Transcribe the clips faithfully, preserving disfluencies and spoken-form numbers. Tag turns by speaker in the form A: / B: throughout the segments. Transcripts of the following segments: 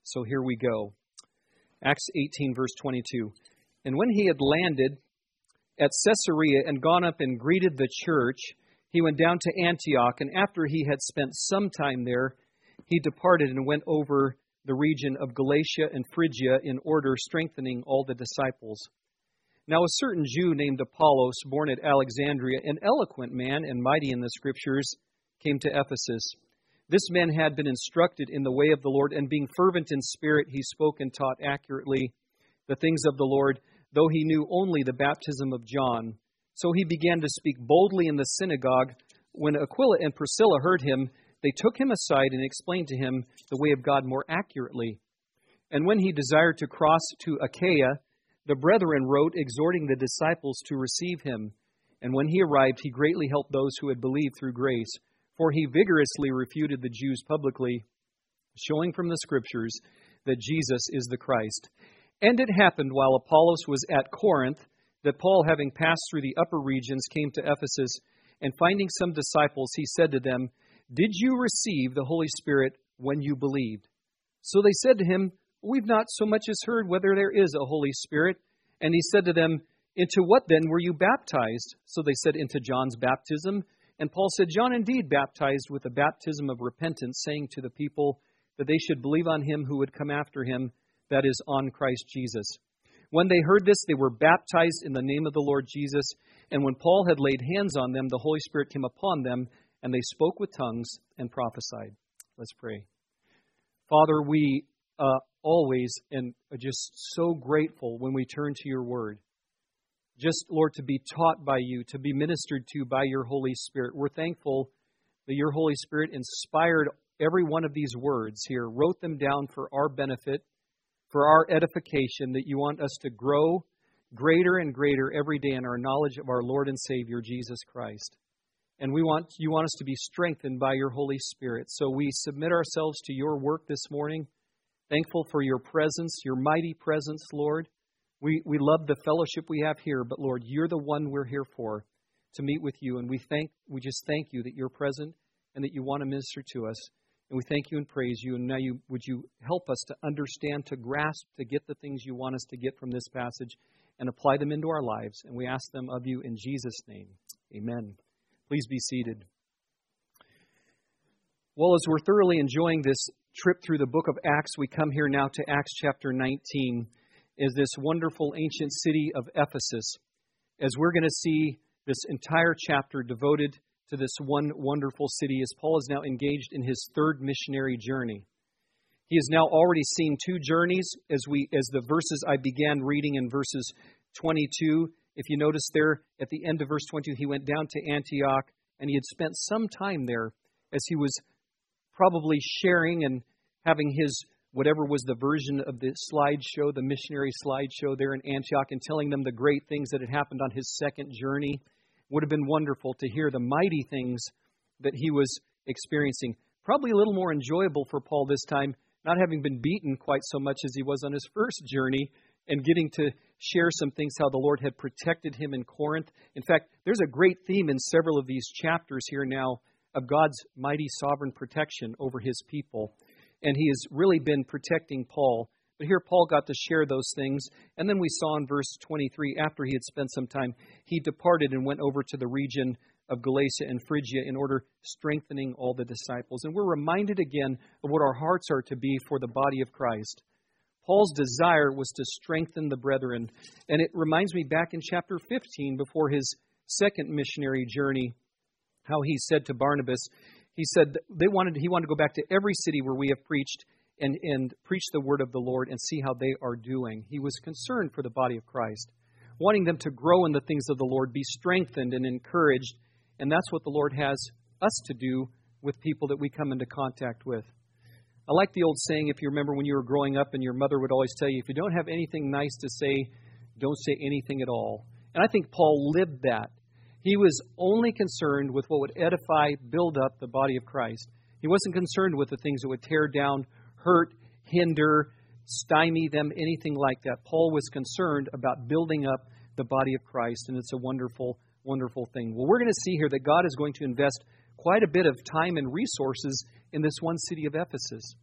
A: So here we go. Acts eighteen, verse twenty-two. And when he had landed at Caesarea and gone up and greeted the church, he went down to Antioch, and after he had spent some time there, he departed and went over the region of Galatia and Phrygia in order, strengthening all the disciples. Now a certain Jew named Apollos, born at Alexandria, an eloquent man and mighty in the Scriptures, came to Ephesus. This man had been instructed in the way of the Lord, and being fervent in spirit, he spoke and taught accurately the things of the Lord, though he knew only the baptism of John. So he began to speak boldly in the synagogue. When Aquila and Priscilla heard him, they took him aside and explained to him the way of God more accurately. And when he desired to cross to Achaia, the brethren wrote, exhorting the disciples to receive him. And when he arrived, he greatly helped those who had believed through grace. For he vigorously refuted the Jews publicly, showing from the Scriptures that Jesus is the Christ. And it happened while Apollos was at Corinth, that Paul, having passed through the upper regions, came to Ephesus, and finding some disciples, he said to them, Did you receive the Holy Spirit when you believed? So they said to him, We've not so much as heard whether there is a Holy Spirit. And he said to them, Into what then were you baptized? So they said, Into John's baptism. And Paul said, John indeed baptized with the baptism of repentance, saying to the people that they should believe on him who would come after him, that is, on Christ Jesus. When they heard this, they were baptized in the name of the Lord Jesus. And when Paul had laid hands on them, the Holy Spirit came upon them, and they spoke with tongues and prophesied. Let's pray. Father, we uh, always and are just so grateful when we turn to your word. Just, Lord, to be taught by you, to be ministered to by your Holy Spirit. We're thankful that your Holy Spirit inspired every one of these words here, wrote them down for our benefit, for our edification, that you want us to grow greater and greater every day in our knowledge of our Lord and Savior, Jesus Christ. And we want you want us to be strengthened by your Holy Spirit. So we submit ourselves to your work this morning, thankful for your presence, your mighty presence, Lord. We we love the fellowship we have here, but Lord, you're the one we're here for, to meet with you. And we thank we just thank you that you're present and that you want to minister to us. And we thank you and praise you. And now you would you help us to understand, to grasp, to get the things you want us to get from this passage and apply them into our lives. And we ask them of you in Jesus' name. Amen. Please be seated. Well, as we're thoroughly enjoying this trip through the book of Acts, we come here now to Acts chapter nineteen. Is this wonderful ancient city of Ephesus, as we're going to see this entire chapter devoted to this one wonderful city, as Paul is now engaged in his third missionary journey. He has now already seen two journeys, as we as the verses I began reading in verses twenty-two. If you notice there at the end of verse twenty-two, he went down to Antioch, and he had spent some time there as he was probably sharing and having his whatever was the version of the slideshow, the missionary slideshow there in Antioch, and telling them the great things that had happened on his second journey. Would have been wonderful to hear the mighty things that he was experiencing. Probably a little more enjoyable for Paul this time, not having been beaten quite so much as he was on his first journey, and getting to share some things how the Lord had protected him in Corinth. In fact, there's a great theme in several of these chapters here now of God's mighty sovereign protection over his people. And he has really been protecting Paul. But here Paul got to share those things. And then we saw in verse twenty-three, after he had spent some time, he departed and went over to the region of Galatia and Phrygia in order strengthening all the disciples. And we're reminded again of what our hearts are to be for the body of Christ. Paul's desire was to strengthen the brethren. And it reminds me back in chapter fifteen, before his second missionary journey, how he said to Barnabas, he said they wanted he wanted to go back to every city where we have preached and, and preach the word of the Lord and see how they are doing. He was concerned for the body of Christ, wanting them to grow in the things of the Lord, be strengthened and encouraged. And that's what the Lord has us to do with people that we come into contact with. I like the old saying, if you remember when you were growing up and your mother would always tell you, if you don't have anything nice to say, don't say anything at all. And I think Paul lived that. He was only concerned with what would edify, build up the body of Christ. He wasn't concerned with the things that would tear down, hurt, hinder, stymie them, anything like that. Paul was concerned about building up the body of Christ, and it's a wonderful, wonderful thing. Well, we're going to see here that God is going to invest quite a bit of time and resources in this one city of Ephesus.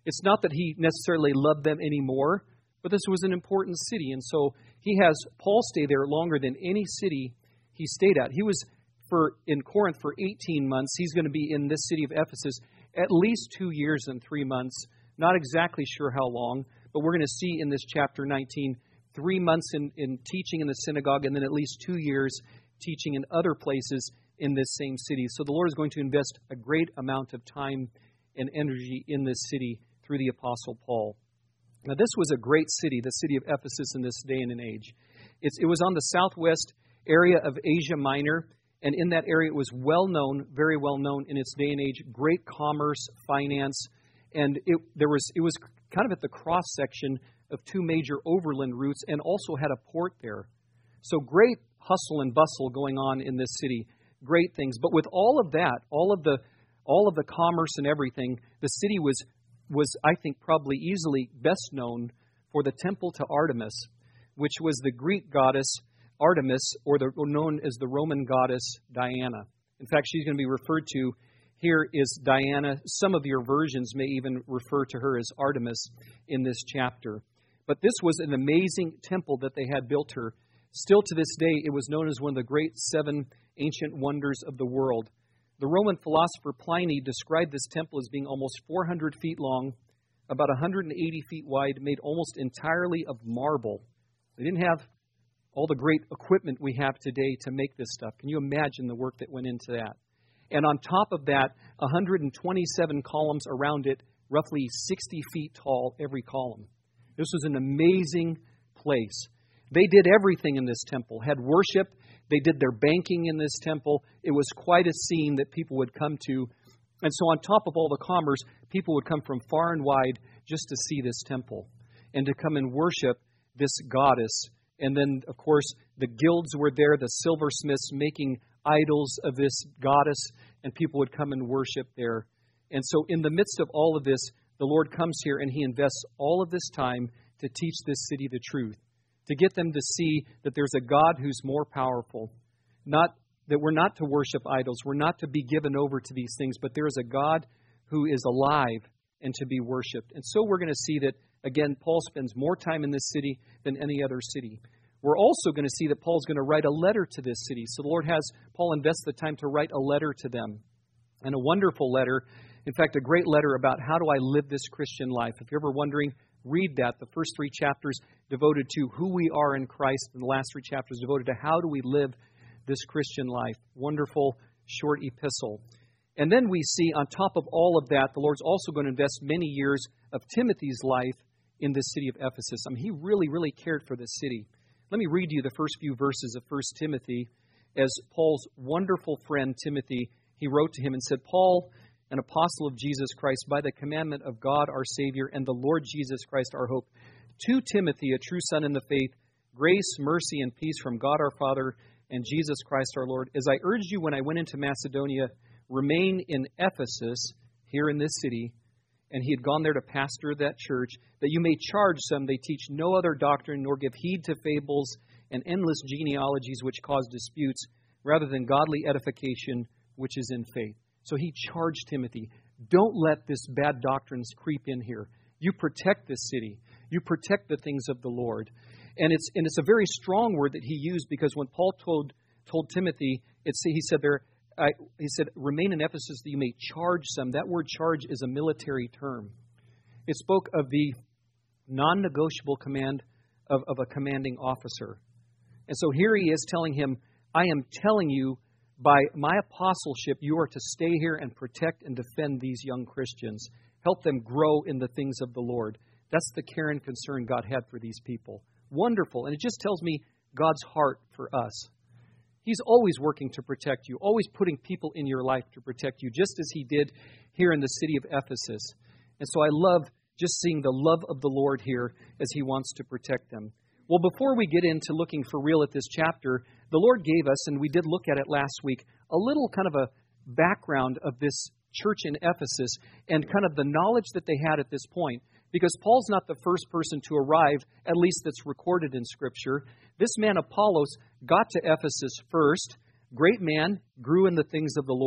A: It's not that he necessarily loved them anymore, but this was an important city. And so he has Paul stay there longer than any city he stayed at. He was for in Corinth for eighteen months. He's going to be in this city of Ephesus at least two years and three months. Not exactly sure how long, but we're going to see in this chapter nineteen, three months in, in teaching in the synagogue, and then at least two years teaching in other places in this same city. So the Lord is going to invest a great amount of time and energy in this city through the Apostle Paul. Now, this was a great city, the city of Ephesus in this day and age. It's, it was on the southwest area of Asia Minor, and in that area it was well known, very well known in its day and age, great commerce, finance, and it there was it was kind of at the cross section of two major overland routes, and also had a port there. So great hustle and bustle going on in this city, great things. But with all of that, all of the all of the commerce and everything, the city was was I think probably easily best known for the temple to Artemis, which was the Greek goddess Artemis, or, the, or known as the Roman goddess Diana. In fact, she's going to be referred to here as Diana. Some of your versions may even refer to her as Artemis in this chapter. But this was an amazing temple that they had built her. Still to this day, it was known as one of the great seven ancient wonders of the world. The Roman philosopher Pliny described this temple as being almost four hundred feet long, about one hundred eighty feet wide, made almost entirely of marble. They didn't have all the great equipment we have today to make this stuff. Can you imagine the work that went into that? And on top of that, one hundred twenty-seven columns around it, roughly sixty feet tall, every column. This was an amazing place. They did everything in this temple, had worship. They did their banking in this temple. It was quite a scene that people would come to. And so on top of all the commerce, people would come from far and wide just to see this temple and to come and worship this goddess. And then, of course, the guilds were there, the silversmiths making idols of this goddess, and people would come and worship there. And so in the midst of all of this, the Lord comes here and He invests all of this time to teach this city the truth, to get them to see that there's a God who's more powerful, not that we're not to worship idols, we're not to be given over to these things, but there is a God who is alive and to be worshipped. And so we're going to see that, again, Paul spends more time in this city than any other city. We're also going to see that Paul's going to write a letter to this city. So the Lord has Paul invest the time to write a letter to them, and a wonderful letter. In fact, a great letter about how do I live this Christian life. If you're ever wondering, read that. The first three chapters devoted to who we are in Christ, and the last three chapters devoted to how do we live this Christian life. Wonderful, short epistle. And then we see on top of all of that, the Lord's also going to invest many years of Timothy's life in this city of Ephesus. I mean, he really, really cared for this city. Let me read you the first few verses of First Timothy. As Paul's wonderful friend Timothy, he wrote to him and said, Paul, an apostle of Jesus Christ, by the commandment of God our Savior and the Lord Jesus Christ our hope, to Timothy, a true son in the faith, grace, mercy, and peace from God our Father and Jesus Christ our Lord. As I urged you when I went into Macedonia, remain in Ephesus, here in this city, and he had gone there to pastor that church, that you may charge some they teach no other doctrine, nor give heed to fables and endless genealogies which cause disputes, rather than godly edification which is in faith. So he charged Timothy, don't let this bad doctrines creep in here. You protect this city. You protect the things of the Lord. And it's and it's a very strong word that he used, because when Paul told told Timothy, it's, he said there, I, he said, remain in Ephesus that you may charge some. That word charge is a military term. It spoke of the non-negotiable command of, of a commanding officer. And so here he is telling him, I am telling you, by my apostleship, you are to stay here and protect and defend these young Christians. Help them grow in the things of the Lord. That's the care and concern God had for these people. Wonderful. And it just tells me God's heart for us. He's always working to protect you, always putting people in your life to protect you, just as he did here in the city of Ephesus. And so I love just seeing the love of the Lord here as he wants to protect them. Well, before we get into looking for real at this chapter, the Lord gave us, and we did look at it last week, a little kind of a background of this church in Ephesus and kind of the knowledge that they had at this point. Because Paul's not the first person to arrive, at least that's recorded in Scripture. This man Apollos got to Ephesus first. Great man, grew in the things of the Lord.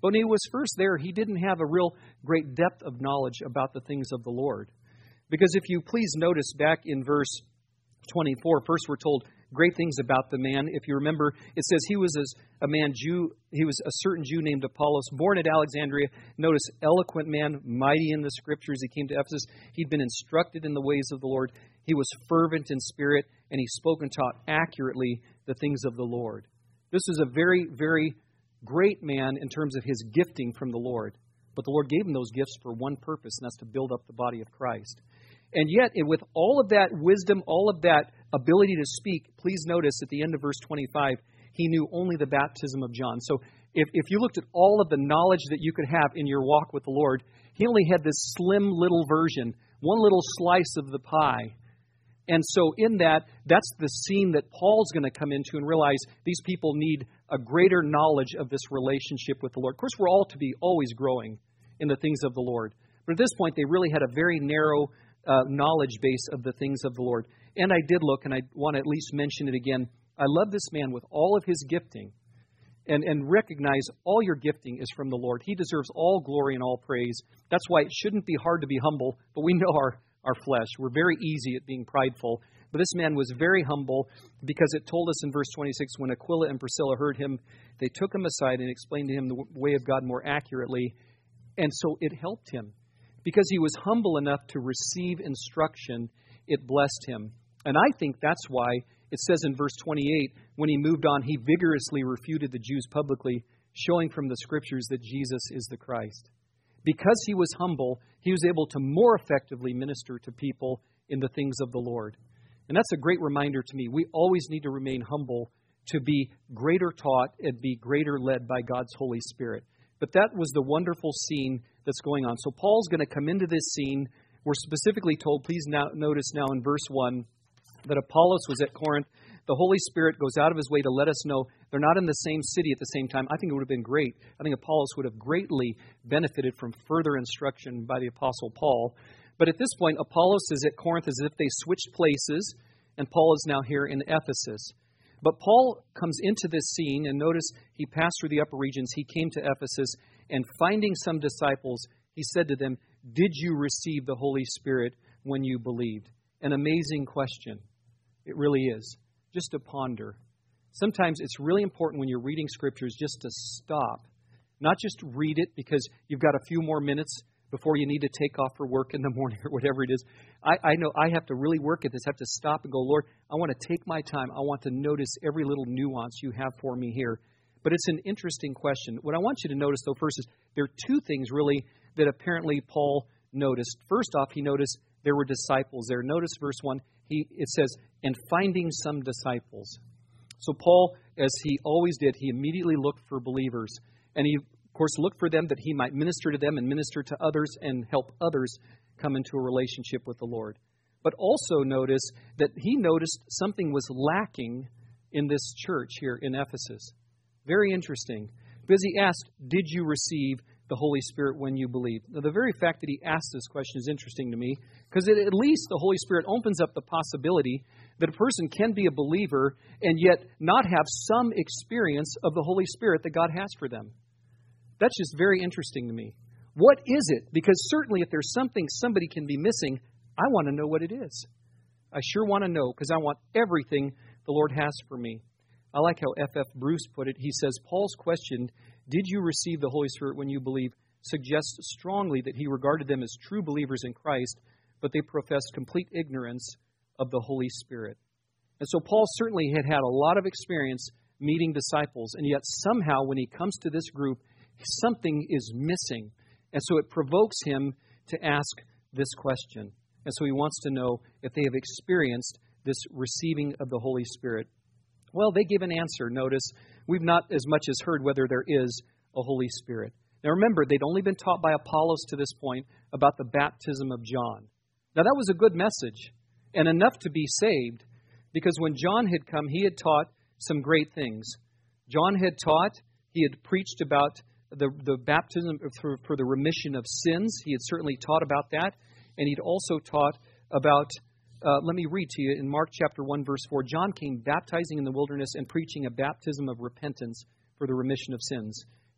A: But when he was first there, he didn't have a real great depth of knowledge about the things of the Lord. Because if you please notice back in verse twenty-four, first we're told great things about the man. If you remember, it says he was a man Jew, he was a certain Jew named Apollos, born at Alexandria. Notice, eloquent man, mighty in the Scriptures. He came to Ephesus. He'd been instructed in the ways of the Lord. He was fervent in spirit, and he spoke and taught accurately the things of the Lord. This is a very, very great man in terms of his gifting from the Lord. But the Lord gave him those gifts for one purpose, and that's to build up the body of Christ. And yet, with all of that wisdom, all of that ability to speak, please notice at the end of verse twenty-five, he knew only the baptism of John. So if, if you looked at all of the knowledge that you could have in your walk with the Lord, he only had this slim little version, one little slice of the pie. And so in that, that's the scene that Paul's going to come into and realize these people need a greater knowledge of this relationship with the Lord. Of course, we're all to be always growing in the things of the Lord. But at this point, they really had a very narrow Uh, knowledge base of the things of the Lord. And I did look, and I want to at least mention it again. I love this man with all of his gifting, and, and recognize all your gifting is from the Lord. He deserves all glory and all praise. That's why it shouldn't be hard to be humble, but we know our, our flesh. We're very easy at being prideful. But this man was very humble, because it told us in verse twenty-six, when Aquila and Priscilla heard him, they took him aside and explained to him the way of God more accurately. And so it helped him. Because he was humble enough to receive instruction, it blessed him. And I think that's why it says in verse twenty-eight, when he moved on, he vigorously refuted the Jews publicly, showing from the Scriptures that Jesus is the Christ. Because he was humble, he was able to more effectively minister to people in the things of the Lord. And that's a great reminder to me. We always need to remain humble to be greater taught and be greater led by God's Holy Spirit. But that was the wonderful scene that's going on. So Paul's going to come into this scene. We're specifically told, please now notice now in verse one, that Apollos was at Corinth. The Holy Spirit goes out of his way to let us know they're not in the same city at the same time. I think it would have been great. I think Apollos would have greatly benefited from further instruction by the Apostle Paul. But at this point, Apollos is at Corinth as if they switched places, and Paul is now here in Ephesus. But Paul comes into this scene, and notice he passed through the upper regions. He came to Ephesus, and finding some disciples, he said to them, "Did you receive the Holy Spirit when you believed?" An amazing question. It really is. Just to ponder. Sometimes it's really important when you're reading Scriptures just to stop. Not just read it because you've got a few more minutes before you need to take off for work in the morning or whatever it is. I, I know I have to really work at this. I have to stop and go, Lord, I want to take my time. I want to notice every little nuance you have for me here. But it's an interesting question. What I want you to notice, though, first is there are two things really that apparently Paul noticed. First off, he noticed there were disciples there. Notice verse one. He it says, "And finding some disciples." So Paul, as he always did, he immediately looked for believers. And he, of course, looked for them that he might minister to them and minister to others and help others come into a relationship with the Lord. But also notice that he noticed something was lacking in this church here in Ephesus. Very interesting. Because he asked, "Did you receive the Holy Spirit when you believed?" Now, the very fact that he asked this question is interesting to me, because it, at least the Holy Spirit opens up the possibility that a person can be a believer and yet not have some experience of the Holy Spirit that God has for them. That's just very interesting to me. What is it? Because certainly if there's something somebody can be missing, I want to know what it is. I sure want to know, because I want everything the Lord has for me. I like how F F Bruce put it. He says, Paul's question, "Did you receive the Holy Spirit when you believe?" suggests strongly that he regarded them as true believers in Christ, but they professed complete ignorance of the Holy Spirit. And so Paul certainly had had a lot of experience meeting disciples, and yet somehow when he comes to this group, something is missing. And so it provokes him to ask this question. And so he wants to know if they have experienced this receiving of the Holy Spirit. Well, they give an answer. Notice, we've not as much as heard whether there is a Holy Spirit. Now remember, they'd only been taught by Apollos to this point about the baptism of John. Now that was a good message, and enough to be saved, because when John had come, he had taught some great things. John had taught, he had preached about the, the baptism for, for the remission of sins. He had certainly taught about that, and he'd also taught about Uh, let me read to you in Mark chapter one, verse four. John came baptizing in the wilderness and preaching a baptism of repentance for the remission of sins.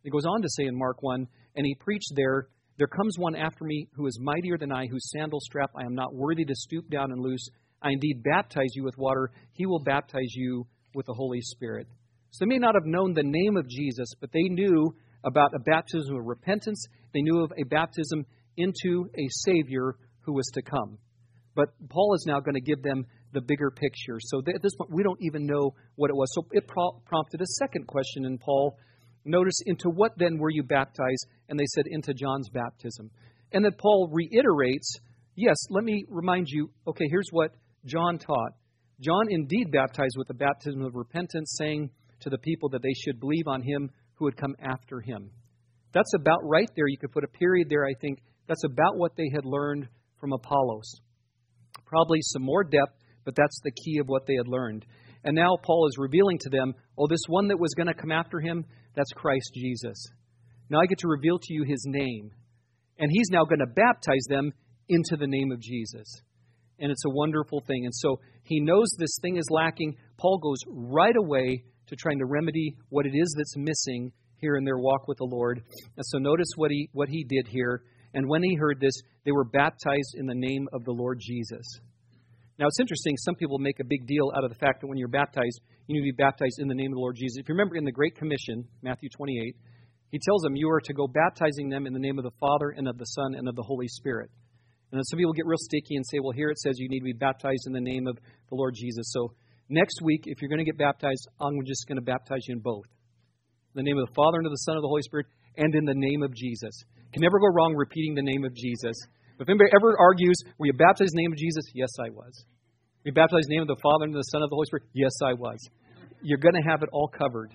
A: He goes on to say in Mark one, and he preached there, there comes one after me who is mightier than I, whose sandal strap I am not worthy to stoop down and loose. I indeed baptize you with water. He will baptize you with the Holy Spirit. So they may not have known the name of Jesus, but they knew about a baptism of repentance. They knew of a baptism into a Savior who was to come. But Paul is now going to give them the bigger picture. So at this point, we don't even know what it was. So it pro- prompted a second question in Paul. Notice, into what then were you baptized? And they said, into John's baptism. And then Paul reiterates, yes, let me remind you, okay, here's what John taught. John indeed baptized with the baptism of repentance, saying to the people that they should believe on him who would come after him. That's about right there. You could put a period there, I think. That's about what they had learned from Apollos. Probably some more depth, but that's the key of what they had learned. And now Paul is revealing to them, oh, this one that was going to come after him, that's Christ Jesus. Now I get to reveal to you his name. And he's now going to baptize them into the name of Jesus. And it's a wonderful thing. And so he knows this thing is lacking. Paul goes right away to trying to remedy what it is that's missing here in their walk with the Lord. And so notice what he what he did here. And when he heard this, they were baptized in the name of the Lord Jesus. Now, it's interesting. Some people make a big deal out of the fact that when you're baptized, you need to be baptized in the name of the Lord Jesus. If you remember in the Great Commission, Matthew twenty-eight, he tells them you are to go baptizing them in the name of the Father and of the Son and of the Holy Spirit. And then some people get real sticky and say, well, here it says you need to be baptized in the name of the Lord Jesus. So next week, if you're going to get baptized, I'm just going to baptize you in both. In the name of the Father and of the Son and of the Holy Spirit, and in the name of Jesus. Can never go wrong repeating the name of Jesus. If anybody ever argues, were you baptized in the name of Jesus? Yes, I was. Were you baptized in the name of the Father and the Son and of the Holy Spirit? Yes, I was. You're going to have it all covered.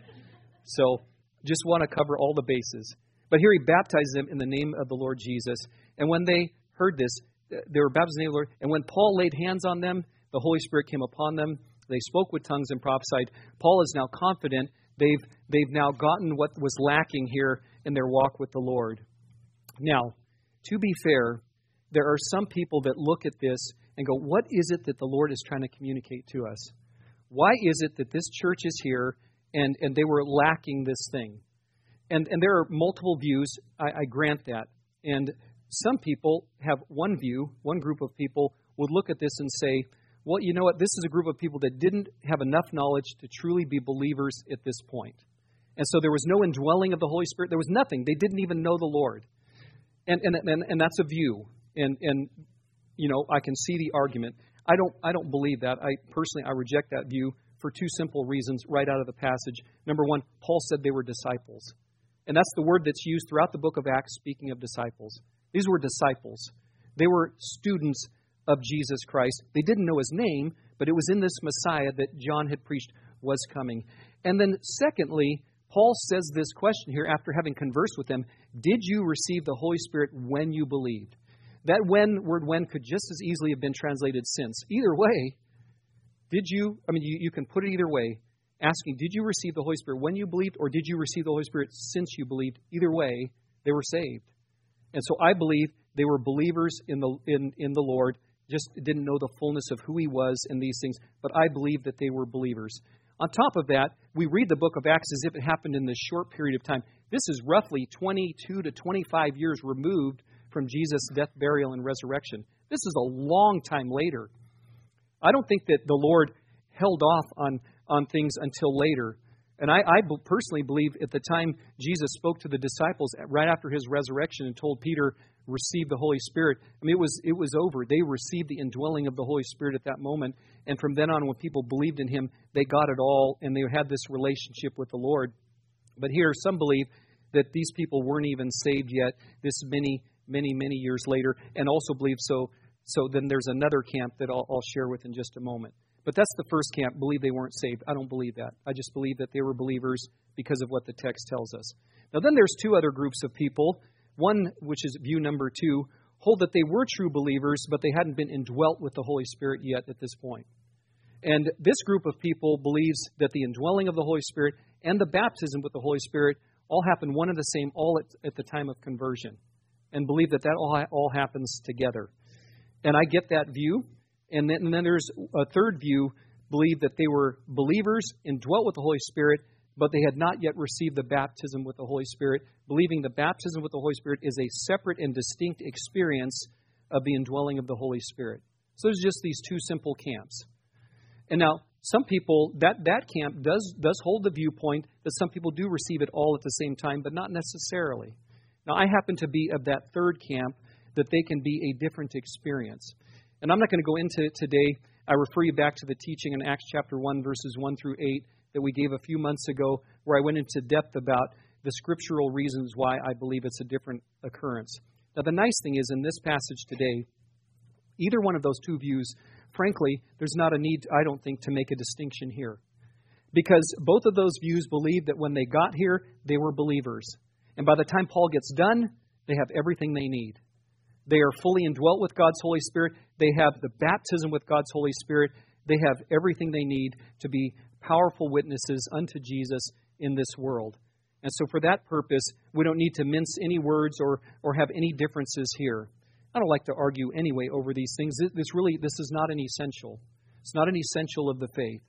A: So just want to cover all the bases. But here he baptized them in the name of the Lord Jesus. And when they heard this, they were baptized in the name of the Lord. And when Paul laid hands on them, the Holy Spirit came upon them. They spoke with tongues and prophesied. Paul is now confident they've they've now gotten what was lacking here in their walk with the Lord. Now, to be fair, there are some people that look at this and go, what is it that the Lord is trying to communicate to us? Why is it that this church is here and, and they were lacking this thing? And, and there are multiple views, I, I grant that. And some people have one view, one group of people would look at this and say, well, you know what, this is a group of people that didn't have enough knowledge to truly be believers at this point. And so there was no indwelling of the Holy Spirit. There was nothing. They didn't even know the Lord. And and and, and that's a view. And and you know, I can see the argument. I don't I don't believe that. I personally I reject that view for two simple reasons right out of the passage. Number one, Paul said they were disciples. And that's the word that's used throughout the book of Acts, speaking of disciples. These were disciples. They were students of Jesus Christ. They didn't know his name, but it was in this Messiah that John had preached was coming. And then secondly, Paul says this question here after having conversed with them, did you receive the Holy Spirit when you believed? That when, word when, could just as easily have been translated since. Either way, did you, I mean, you, you can put it either way, asking, did you receive the Holy Spirit when you believed, or did you receive the Holy Spirit since you believed? Either way, they were saved. And so I believe they were believers in the in, in the Lord, just didn't know the fullness of who he was and these things, but I believe that they were believers. On top of that, we read the book of Acts as if it happened in this short period of time. This is roughly twenty-two to twenty-five years removed from Jesus' death, burial, and resurrection. This is a long time later. I don't think that the Lord held off on, on things until later. And I, I personally believe at the time Jesus spoke to the disciples right after his resurrection and told Peter, receive the Holy Spirit. I mean, it was it was over. They received the indwelling of the Holy Spirit at that moment. And from then on, when people believed in him, they got it all and they had this relationship with the Lord. But here, some believe that these people weren't even saved yet this many, many, many years later, and also believe so. So then there's another camp that I'll, I'll share with in just a moment. But that's the first camp, believe they weren't saved. I don't believe that. I just believe that they were believers because of what the text tells us. Now then there's two other groups of people. One, which is view number two, hold that they were true believers, but they hadn't been indwelt with the Holy Spirit yet at this point. And this group of people believes that the indwelling of the Holy Spirit and the baptism with the Holy Spirit all happen one and the same, all at, at the time of conversion, and believe that that all, all happens together. And I get that view. And then, and then there's a third view, believe that they were believers, indwelt with the Holy Spirit, but they had not yet received the baptism with the Holy Spirit, believing the baptism with the Holy Spirit is a separate and distinct experience of the indwelling of the Holy Spirit. So there's just these two simple camps. And now, some people, that, that camp does, does hold the viewpoint that some people do receive it all at the same time, but not necessarily. Now, I happen to be of that third camp, that they can be a different experience. And I'm not going to go into it today. I refer you back to the teaching in Acts chapter one, verses one through eight, that we gave a few months ago, where I went into depth about the scriptural reasons why I believe it's a different occurrence. Now, the nice thing is, in this passage today, either one of those two views, frankly, there's not a need, I don't think, to make a distinction here. Because both of those views believe that when they got here, they were believers. And by the time Paul gets done, they have everything they need. They are fully indwelt with God's Holy Spirit. They have the baptism with God's Holy Spirit. They have everything they need to be powerful witnesses unto Jesus in this world. And so for that purpose, we don't need to mince any words or, or have any differences here. I don't like to argue anyway over these things. This really, this is not an essential. It's not an essential of the faith.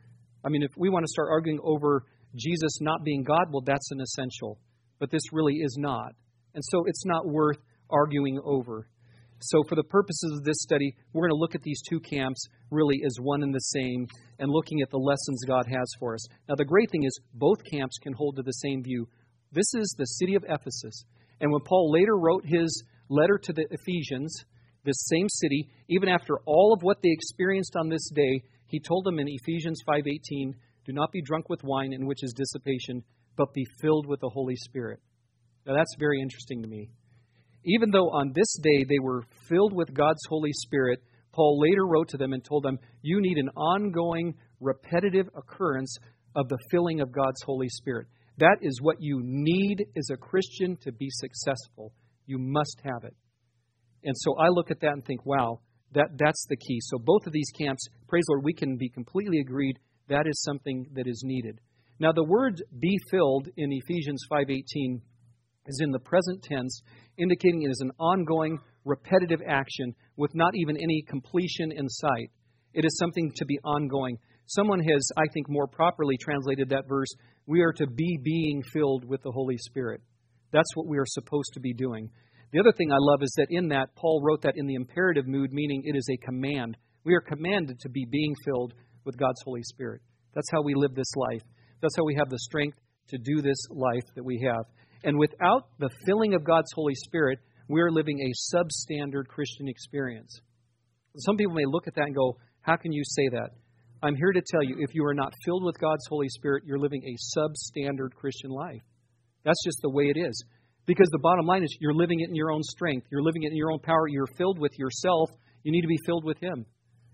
A: I mean, if we want to start arguing over Jesus not being God, well, that's an essential. But this really is not. And so it's not worth arguing over. So for the purposes of this study, we're going to look at these two camps really as one and the same and looking at the lessons God has for us. Now, the great thing is both camps can hold to the same view. This is the city of Ephesus. And when Paul later wrote his letter to the Ephesians, this same city, even after all of what they experienced on this day, he told them in Ephesians five eighteen, do not be drunk with wine, in which is dissipation, but be filled with the Holy Spirit. Now that's very interesting to me. Even though on this day they were filled with God's Holy Spirit, Paul later wrote to them and told them, you need an ongoing, repetitive occurrence of the filling of God's Holy Spirit. That is what you need as a Christian to be successful. You must have it. And so I look at that and think, wow, that, that's the key. So both of these camps, praise the Lord, we can be completely agreed that is something that is needed. Now the word be filled in Ephesians five eighteen is in the present tense, indicating it is an ongoing, repetitive action with not even any completion in sight. It is something to be ongoing. Someone has, I think, more properly translated that verse, we are to be being filled with the Holy Spirit. That's what we are supposed to be doing. The other thing I love is that in that, Paul wrote that in the imperative mood, meaning it is a command. We are commanded to be being filled with God's Holy Spirit. That's how we live this life. That's how we have the strength to do this life that we have. And without the filling of God's Holy Spirit, we are living a substandard Christian experience. Some people may look at that and go, how can you say that? I'm here to tell you, if you are not filled with God's Holy Spirit, you're living a substandard Christian life. That's just the way it is. Because the bottom line is you're living it in your own strength. You're living it in your own power. You're filled with yourself. You need to be filled with Him.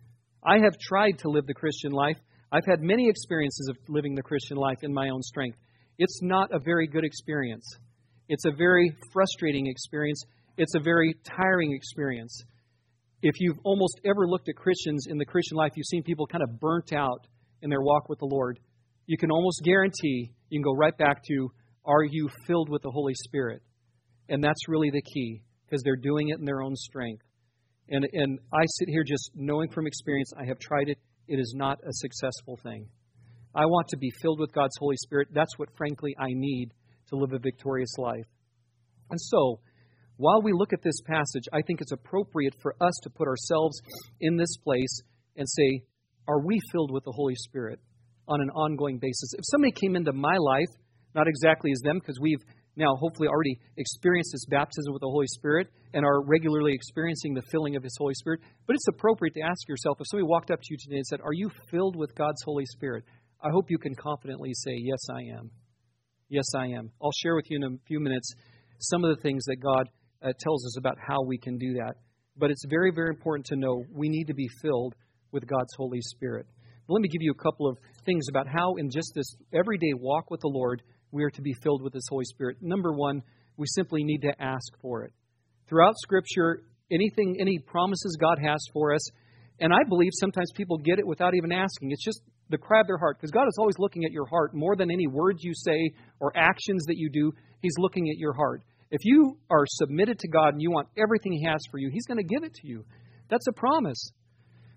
A: I have tried to live the Christian life. I've had many experiences of living the Christian life in my own strength. It's not a very good experience. It's a very frustrating experience. It's a very tiring experience. If you've almost ever looked at Christians in the Christian life, you've seen people kind of burnt out in their walk with the Lord. You can almost guarantee you can go right back to, are you filled with the Holy Spirit? And that's really the key, because they're doing it in their own strength. And, and I sit here just knowing from experience, I have tried it. It is not a successful thing. I want to be filled with God's Holy Spirit. That's what, frankly, I need to live a victorious life. And so, while we look at this passage, I think it's appropriate for us to put ourselves in this place and say, are we filled with the Holy Spirit on an ongoing basis? If somebody came into my life, not exactly as them, because we've now hopefully already experienced this baptism with the Holy Spirit and are regularly experiencing the filling of His Holy Spirit, but it's appropriate to ask yourself, if somebody walked up to you today and said, are you filled with God's Holy Spirit? I hope you can confidently say, yes, I am. Yes, I am. I'll share with you in a few minutes some of the things that God uh, tells us about how we can do that. But it's very, very important to know we need to be filled with God's Holy Spirit. But let me give you a couple of things about how in just this everyday walk with the Lord, we are to be filled with His Holy Spirit. Number one, we simply need to ask for it. Throughout Scripture, anything, any promises God has for us, and I believe sometimes people get it without even asking. It's just the cry of their heart, because God is always looking at your heart more than any words you say or actions that you do. He's looking at your heart. If you are submitted to God and you want everything He has for you, He's going to give it to you. That's a promise.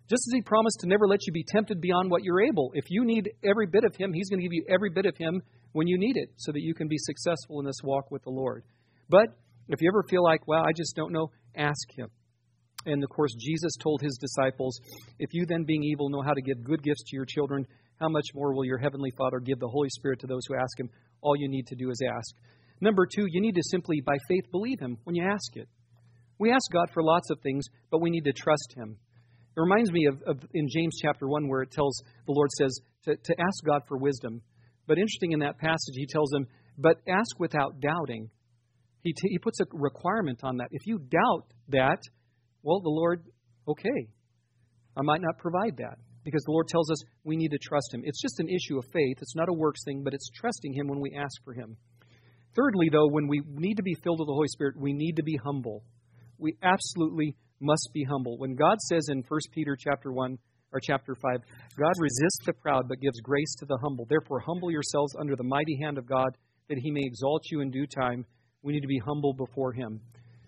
A: Just as He promised to never let you be tempted beyond what you're able. If you need every bit of Him, He's going to give you every bit of Him when you need it so that you can be successful in this walk with the Lord. But if you ever feel like, well, I just don't know, ask Him. And of course, Jesus told His disciples, if you then being evil know how to give good gifts to your children, how much more will your Heavenly Father give the Holy Spirit to those who ask Him? All you need to do is ask. Number two, you need to simply, by faith, believe Him when you ask it. We ask God for lots of things, but we need to trust Him. It reminds me of, of in James chapter one where it tells, the Lord says, to, to ask God for wisdom. But interesting in that passage, He tells them, but ask without doubting. He, t- he puts a requirement on that. If you doubt that, well, the Lord, okay, I might not provide that. Because the Lord tells us we need to trust Him. It's just an issue of faith. It's not a works thing, but it's trusting Him when we ask for Him. Thirdly, though, when we need to be filled with the Holy Spirit, we need to be humble. We absolutely must be humble. When God says in First Peter chapter one or chapter five, God resists the proud but gives grace to the humble. Therefore, humble yourselves under the mighty hand of God that He may exalt you in due time. We need to be humble before Him.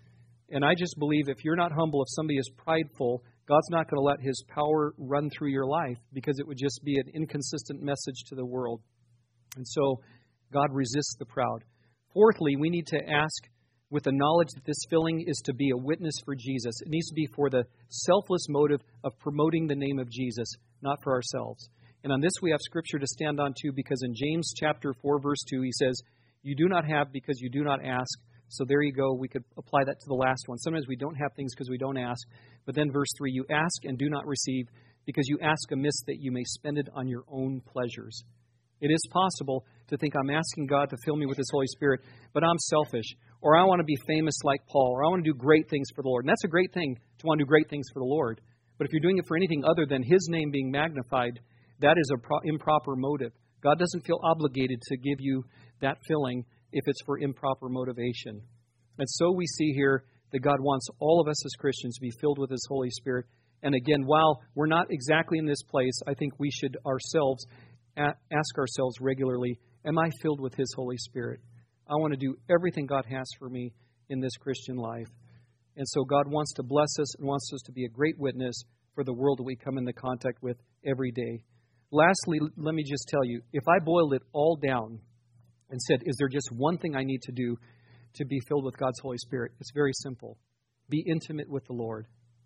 A: And I just believe if you're not humble, if somebody is prideful, God's not going to let His power run through your life because it would just be an inconsistent message to the world. And so God resists the proud. Fourthly, we need to ask with the knowledge that this filling is to be a witness for Jesus. It needs to be for the selfless motive of promoting the name of Jesus, not for ourselves. And on this we have Scripture to stand on too, because in James chapter four, verse two, he says, you do not have because you do not ask. So there you go. We could apply that to the last one. Sometimes we don't have things because we don't ask. But then verse three, you ask and do not receive because you ask amiss that you may spend it on your own pleasures. It is possible to think I'm asking God to fill me with His Holy Spirit, but I'm selfish. Or I want to be famous like Paul. Or I want to do great things for the Lord. And that's a great thing to want to do great things for the Lord. But if you're doing it for anything other than His name being magnified, that is an pro- improper motive. God doesn't feel obligated to give you that filling if it's for improper motivation. And so we see here that God wants all of us as Christians to be filled with His Holy Spirit. And again, while we're not exactly in this place, I think we should ourselves ask ourselves regularly, am I filled with His Holy Spirit? I want to do everything God has for me in this Christian life. And so God wants to bless us and wants us to be a great witness for the world that we come into contact with every day. Lastly, let me just tell you, if I boiled it all down and said, is there just one thing I need to do to be filled with God's Holy Spirit? It's very simple. Be intimate with the Lord.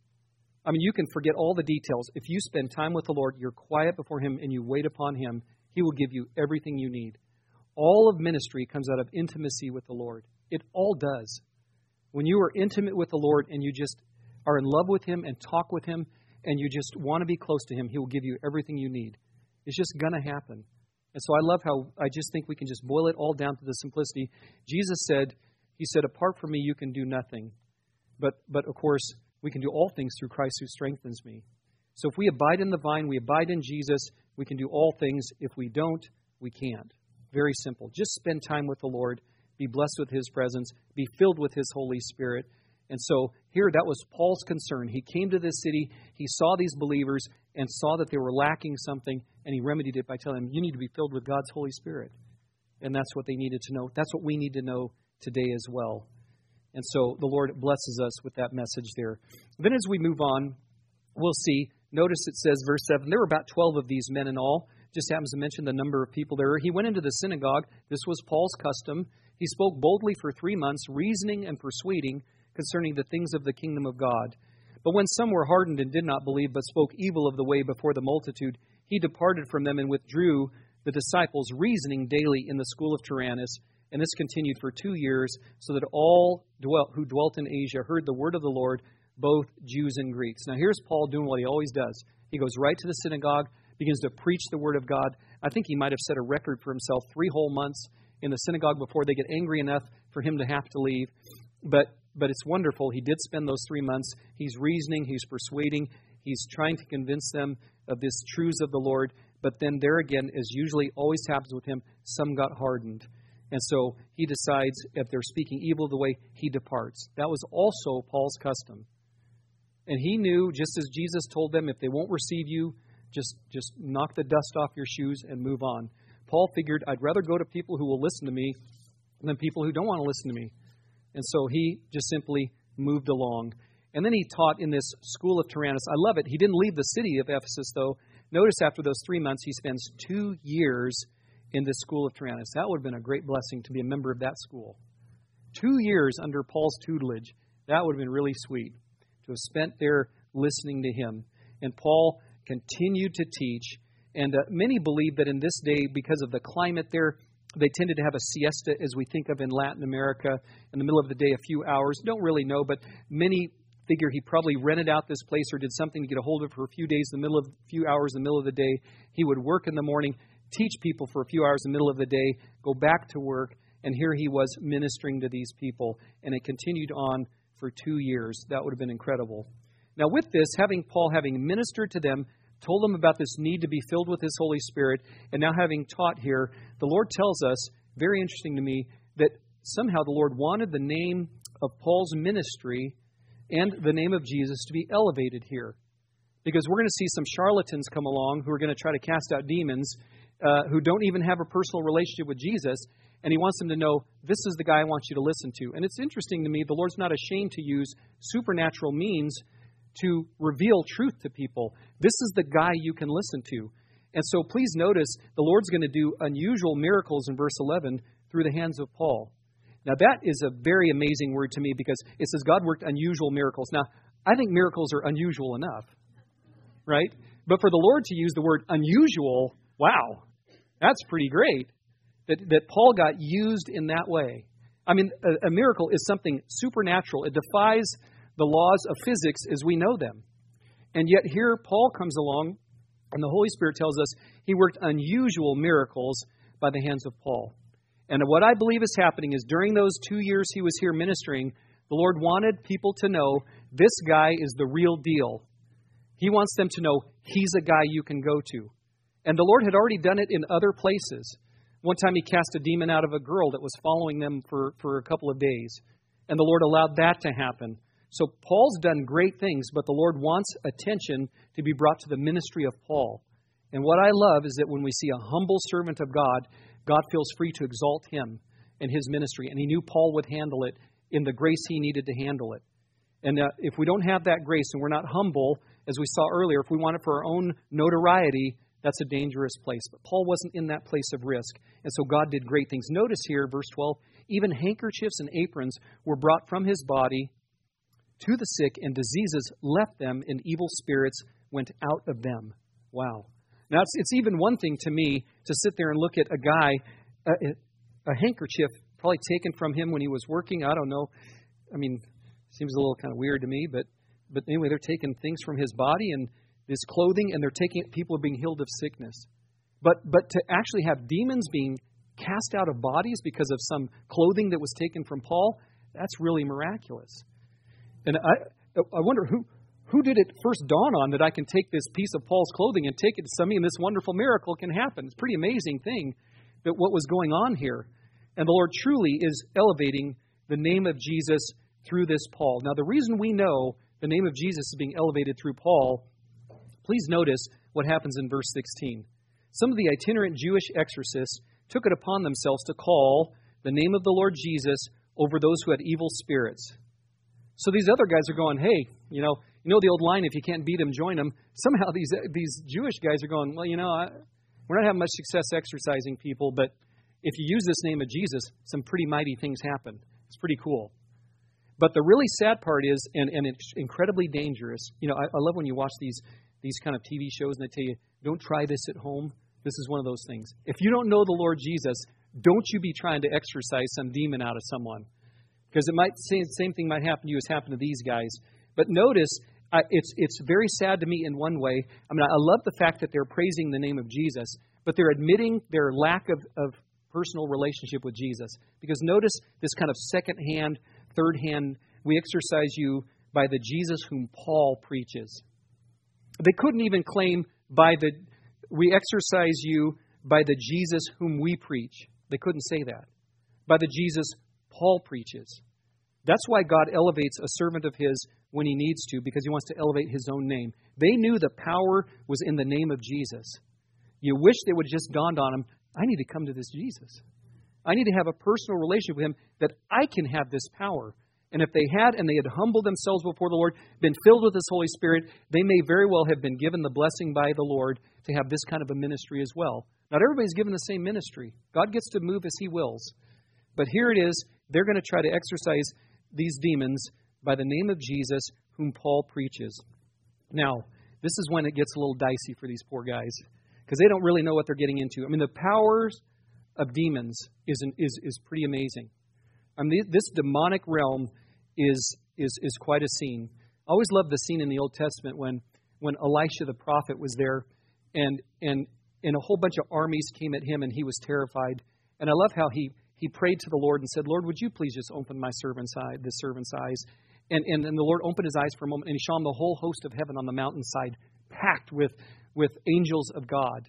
A: I mean, you can forget all the details. If you spend time with the Lord, you're quiet before Him, and you wait upon Him, He will give you everything you need. All of ministry comes out of intimacy with the Lord. It all does. When you are intimate with the Lord and you just are in love with Him and talk with Him and you just want to be close to Him, He will give you everything you need. It's just going to happen. And so I love how I just think we can just boil it all down to the simplicity. Jesus said, He said, apart from me, you can do nothing. But, but of course, we can do all things through Christ who strengthens me. So if we abide in the vine, we abide in Jesus, we can do all things. If we don't, we can't. Very simple. Just spend time with the Lord. Be blessed with His presence. Be filled with His Holy Spirit. And so here, that was Paul's concern. He came to this city. He saw these believers and saw that they were lacking something. And he remedied it by telling them, you need to be filled with God's Holy Spirit. And that's what they needed to know. That's what we need to know today as well. And so the Lord blesses us with that message there. Then as we move on, we'll see. Notice it says, verse seven, there were about twelve of these men in all. Just happens to mention the number of people there. He went into the synagogue. This was Paul's custom. He spoke boldly for three months, reasoning and persuading concerning the things of the kingdom of God. But when some were hardened and did not believe, but spoke evil of the way before the multitude, he departed from them and withdrew the disciples, reasoning daily in the school of Tyrannus. And this continued for two years, so that all dwelt, who dwelt in Asia heard the word of the Lord, both Jews and Greeks. Now here's Paul doing what he always does. He goes right to the synagogue, begins to preach the word of God. I think he might have set a record for himself, three whole months in the synagogue before they get angry enough for him to have to leave. But but it's wonderful. He did spend those three months. He's reasoning, he's persuading, he's trying to convince them of this truths of the Lord. But then there again, as usually always happens with him, some got hardened. And so he decides, if they're speaking evil of the way, he departs. That was also Paul's custom. And he knew, just as Jesus told them, if they won't receive you, just, just knock the dust off your shoes and move on. Paul figured, I'd rather go to people who will listen to me than people who don't want to listen to me. And so he just simply moved along. And then he taught in this school of Tyrannus. I love it. He didn't leave the city of Ephesus, though. Notice after those three months, he spends two years in this school of Tyrannus. That would have been a great blessing to be a member of that school. Two years under Paul's tutelage. That would have been really sweet to have spent there listening to him. And Paul continued to teach. And uh, many believe that in this day, because of the climate there, they tended to have a siesta, as we think of in Latin America, in the middle of the day, a few hours. Don't really know, but many figure he probably rented out this place or did something to get a hold of it for a few days, in the middle of a few hours, in the middle of the day. He would work in the morning, teach people for a few hours in the middle of the day, go back to work, and here he was ministering to these people. And it continued on for two years. That would have been incredible. Now with this, having Paul having ministered to them, told them about this need to be filled with His Holy Spirit, and now having taught here, the Lord tells us, very interesting to me, that somehow the Lord wanted the name of Paul's ministry and the name of Jesus to be elevated here. Because we're going to see some charlatans come along who are going to try to cast out demons uh, who don't even have a personal relationship with Jesus, and He wants them to know, this is the guy I want you to listen to. And it's interesting to me, the Lord's not ashamed to use supernatural means to reveal truth to people. This is the guy you can listen to. And so please notice, the Lord's going to do unusual miracles in verse eleven through the hands of Paul. Now that is a very amazing word to me, because it says God worked unusual miracles. Now, I think miracles are unusual enough, right? But for the Lord to use the word unusual, wow, that's pretty great. That, that Paul got used in that way. I mean, a, a miracle is something supernatural. It defies the laws of physics as we know them. And yet here Paul comes along, and the Holy Spirit tells us he worked unusual miracles by the hands of Paul. And what I believe is happening is during those two years he was here ministering, the Lord wanted people to know this guy is the real deal. He wants them to know he's a guy you can go to. And the Lord had already done it in other places. One time he cast a demon out of a girl that was following them for, for a couple of days. And the Lord allowed that to happen. So Paul's done great things, but the Lord wants attention to be brought to the ministry of Paul. And what I love is that when we see a humble servant of God, God feels free to exalt him and his ministry. And he knew Paul would handle it in the grace he needed to handle it. And uh, if we don't have that grace and we're not humble, as we saw earlier, if we want it for our own notoriety, that's a dangerous place. But Paul wasn't in that place of risk. And so God did great things. Notice here, verse twelve, even handkerchiefs and aprons were brought from his body to the sick, and diseases left them, and evil spirits went out of them. Wow. Now, it's, it's even one thing to me to sit there and look at a guy, a, a handkerchief probably taken from him when he was working. I don't know. I mean, seems a little kind of weird to me, but but anyway, they're taking things from his body and his clothing, and they're taking people are being healed of sickness. But but to actually have demons being cast out of bodies because of some clothing that was taken from Paul, that's really miraculous. And I I wonder who who did it first dawn on that I can take this piece of Paul's clothing and take it to somebody, and this wonderful miracle can happen. It's a pretty amazing thing that what was going on here. And the Lord truly is elevating the name of Jesus through this Paul. Now, the reason we know the name of Jesus is being elevated through Paul, please notice what happens in verse sixteen. Some of the itinerant Jewish exorcists took it upon themselves to call the name of the Lord Jesus over those who had evil spirits. So these other guys are going, hey, you know, you know the old line, if you can't beat them, join them. Somehow these these Jewish guys are going, well, you know, I, we're not having much success exorcising people, but if you use this name of Jesus, some pretty mighty things happen. It's pretty cool. But the really sad part is, and, and it's incredibly dangerous, you know, I, I love when you watch these these kind of T V shows and they tell you, don't try this at home. This is one of those things. If you don't know the Lord Jesus, don't you be trying to exorcise some demon out of someone. Because it might the same thing might happen to you as happened to these guys. But notice, uh, it's it's very sad to me in one way. I mean, I love the fact that they're praising the name of Jesus, but they're admitting their lack of, of personal relationship with Jesus. Because notice this kind of second-hand, third-hand, we exorcise you by the Jesus whom Paul preaches. They couldn't even claim by the, we exorcise you by the Jesus whom we preach. They couldn't say that. By the Jesus Paul preaches. That's why God elevates a servant of his when he needs to, because he wants to elevate his own name. They knew the power was in the name of Jesus. You wish they would have just dawned on them, I need to come to this Jesus. I need to have a personal relationship with him that I can have this power. And if they had, and they had humbled themselves before the Lord, been filled with this Holy Spirit, they may very well have been given the blessing by the Lord to have this kind of a ministry as well. Not everybody's given the same ministry. God gets to move as He wills. But here it is, they're going to try to exorcise these demons by the name of Jesus, whom Paul preaches. Now, this is when it gets a little dicey for these poor guys, because they don't really know what they're getting into. I mean, the powers of demons is an, is is pretty amazing. I mean, this demonic realm is is is quite a scene. I always loved the scene in the Old Testament when when Elisha the prophet was there, and and and a whole bunch of armies came at him, and he was terrified. And I love how he he prayed to the Lord and said, "Lord, would you please just open my servant's eye, this servant's eyes?" And and and the Lord opened his eyes for a moment, and He saw him the whole host of heaven on the mountainside, packed with with angels of God.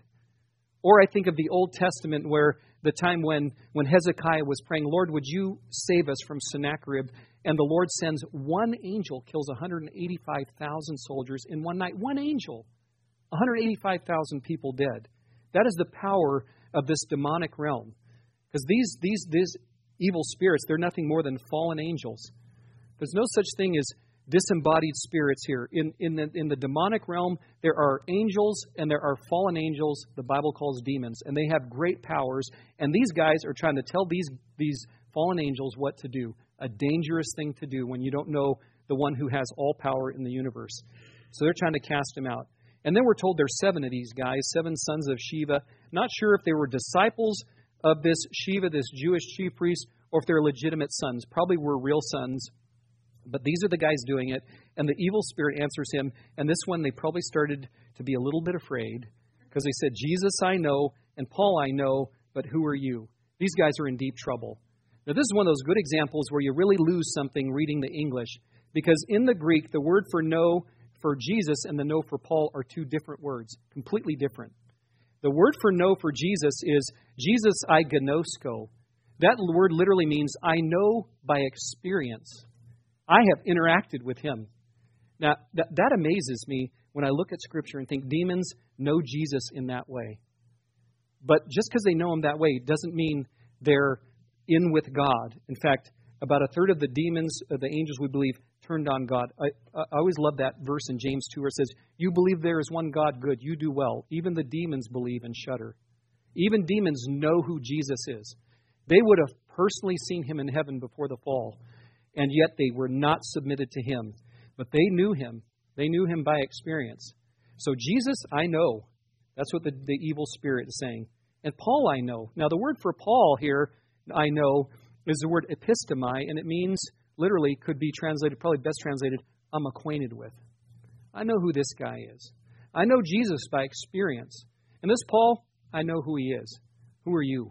A: Or I think of the Old Testament where the time when, when Hezekiah was praying, "Lord, would you save us from Sennacherib?" And the Lord sends one angel, kills one hundred eighty-five thousand soldiers in one night. One angel. one hundred eighty-five thousand people dead. That is the power of this demonic realm. Because these, these, these evil spirits, they're nothing more than fallen angels. There's no such thing as disembodied spirits here. In, in, the, in the demonic realm, there are angels and there are fallen angels the Bible calls demons. And they have great powers. And these guys are trying to tell these, these fallen angels what to do. A dangerous thing to do when you don't know the one who has all power in the universe. So they're trying to cast him out. And then we're told there's seven of these guys, seven sons of Shiva. Not sure if they were disciples of this Shiva, this Jewish chief priest, or if they're legitimate sons. Probably were real sons. But these are the guys doing it, and the evil spirit answers him. And this one, they probably started to be a little bit afraid, because they said, "Jesus I know, and Paul I know, but who are you?" These guys are in deep trouble. Now, this is one of those good examples where you really lose something reading the English, because in the Greek, the word for know for Jesus and the know for Paul are two different words, completely different. The word for know for Jesus is Jesus I gnosko. That word literally means I know by experience. I have interacted with Him. Now, that, that amazes me when I look at Scripture and think demons know Jesus in that way. But just because they know Him that way doesn't mean they're in with God. In fact, about a third of the demons, of the angels we believe, turned on God. I, I always love that verse in James two where it says, "You believe there is one God, good, you do well. Even the demons believe and shudder." Even demons know who Jesus is. They would have personally seen Him in heaven before the fall. And yet they were not submitted to Him. But they knew Him. They knew Him by experience. So Jesus, I know. That's what the, the evil spirit is saying. And Paul, I know. Now the word for Paul here, I know, is the word epistemi. And it means, literally, could be translated, probably best translated, I'm acquainted with. I know who this guy is. I know Jesus by experience. And this Paul, I know who he is. Who are you?